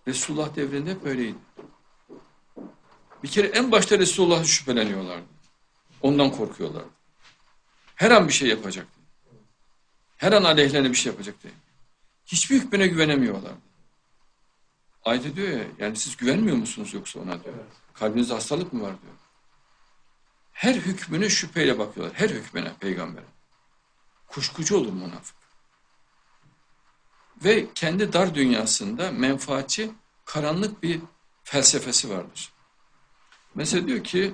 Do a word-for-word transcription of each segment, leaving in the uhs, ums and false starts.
Resulullah devrinde hep böyleydi. Bir kere en başta Resulullah'ı şüpheleniyorlardı. Ondan korkuyorlardı. Her an bir şey yapacak diye. Her an aleyhlerine bir şey yapacak diye. Hiçbir hükmüne güvenemiyorlardı. Ayet diyor ya, yani siz güvenmiyor musunuz yoksa ona diyor. Kalbinizde hastalık mı var diyor. Her hükmüne şüpheyle bakıyorlar. Her hükmüne peygambere. Kuşkucu olur münafık. Ve kendi dar dünyasında menfaatçi, karanlık bir felsefesi vardır. Mesela diyor ki,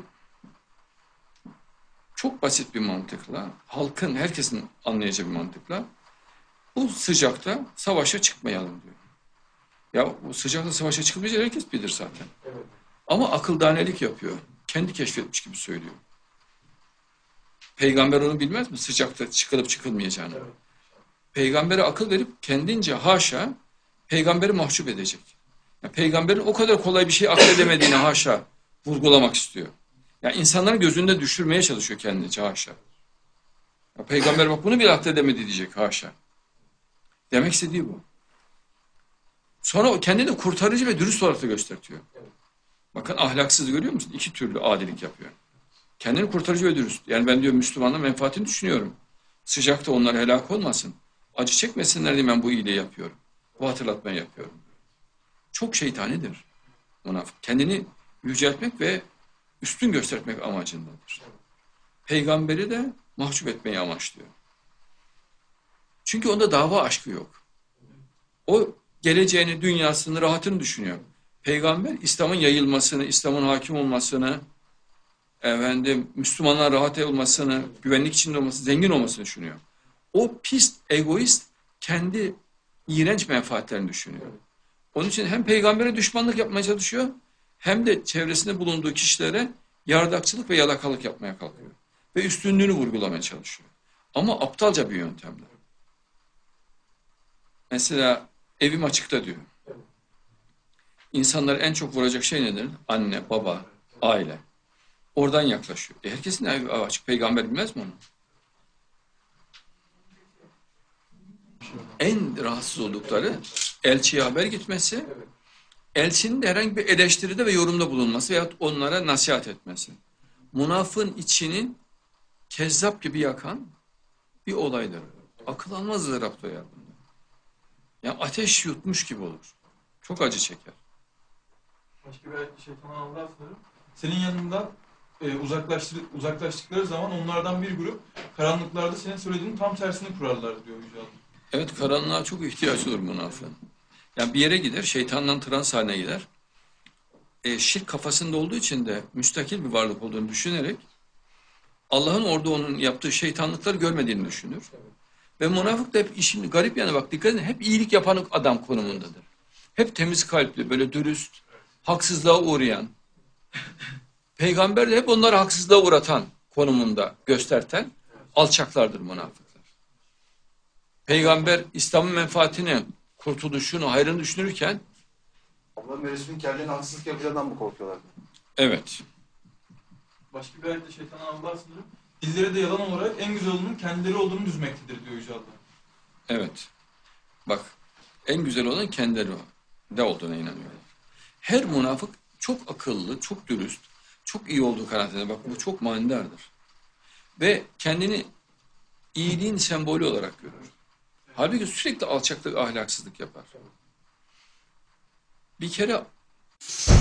çok basit bir mantıkla, halkın, herkesin anlayacağı bir mantıkla, bu sıcakta savaşa çıkmayalım diyor. Ya bu sıcakta savaşa çıkmayacak herkes bilir zaten. Evet. Ama akıldanelik yapıyor. Kendi keşfetmiş gibi söylüyor. Peygamber onu bilmez mi? Sıcakta çıkılıp çıkılmayacağını. Evet. Peygambere akıl verip kendince haşa peygamberi mahcup edecek. Yani peygamberin o kadar kolay bir şey akledemediğini haşa vurgulamak istiyor. Yani insanların gözünde düşürmeye çalışıyor kendince haşa. Ya peygamber bak bunu bile akledemedi diyecek haşa. Demek istediği bu. Sonra o kendini kurtarıcı ve dürüst olarak da gösteriyor. Bakın ahlaksız görüyor musun? İki türlü adilik yapıyor. Kendini kurtarıcı ve dürüst. Yani ben diyor Müslümanların menfaatini düşünüyorum. Sıcakta onlar helak olmasın. Acı çekmesinler diye ben bu iyiliği yapıyorum. Bu hatırlatmayı yapıyorum. Çok şeytanidir münafık. Kendini yüceltmek ve üstün göstermek amacındadır. Peygamberi de mahcup etmeyi amaçlıyor. Çünkü onda dava aşkı yok. O geleceğini, dünyasını, rahatını düşünüyor. Peygamber İslam'ın yayılmasını, İslam'ın hakim olmasını, efendim, Müslümanlar rahat olmasını, güvenlik içinde olmasını, zengin olmasını düşünüyor. O pis, egoist, kendi iğrenç menfaatlerini düşünüyor. Onun için hem peygambere düşmanlık yapmaya çalışıyor, hem de çevresinde bulunduğu kişilere yardakçılık ve yalakalık yapmaya kalkıyor. Ve üstünlüğünü vurgulamaya çalışıyor. Ama aptalca bir yöntemle. Mesela evim açıkta diyor. İnsanları en çok vuracak şey nedir? Anne, baba, aile. Oradan yaklaşıyor. E herkesin evi açık. Peygamber bilmez mi onu? En rahatsız oldukları elçiye haber gitmesi, elçinin de herhangi bir eleştiride ve yorumda bulunması veyahut onlara nasihat etmesi. Münafığın içini kezzap gibi yakan bir olaydır. Akıl almaz ızdırap duyar bunda. Yani ateş yutmuş gibi olur. Çok acı çeker. Başka bir ayette şeytan Allah'a sınırım. Senin yanından e, uzaklaştır, uzaklaştıkları zaman onlardan bir grup karanlıklarda senin söylediğinin tam tersini kurarlar diyor Yüce Allah. Evet, karanlığa çok ihtiyaç olur münafığın. Yani bir yere gider, şeytandan trans haline gider. E, şirk kafasında olduğu için de müstakil bir varlık olduğunu düşünerek Allah'ın orada onun yaptığı şeytanlıkları görmediğini düşünür. Ve münafık da hep işin garip yanı bak dikkat edin hep iyilik yapan adam konumundadır. Hep temiz kalpli, böyle dürüst, haksızlığa uğrayan. Peygamber de hep onları haksızlığa uğratan konumunda gösterten alçaklardır münafıklar. Peygamber İslam'ın menfaatini, kurtuluşunu, hayrını düşünürken Allah ve Resulünün kendilerine haksızlık yapacağından mı korkuyorlar? evet. Başka bir ayette şeytan Allah'a sınırım. Dilleri de yalan olarak en güzel olanın kendileri olduğunu düzmektedir diyor Yüce Allah. Evet. Bak en güzel olan kendileri de olduğuna inanıyorlar. Her münafık çok akıllı, çok dürüst, çok iyi olduğu kanaatinde. Bak bu çok manidardır. Ve kendini iyiliğin sembolü olarak görür. Halbuki sürekli alçaklık, ahlaksızlık yapar. Bir kere